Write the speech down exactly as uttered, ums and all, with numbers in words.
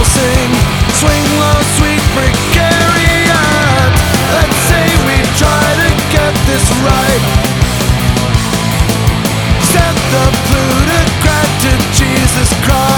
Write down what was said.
will sing. Swing low, sweet precariat. Let's say we try to get this right. Send the plutocrat to Jesus Christ.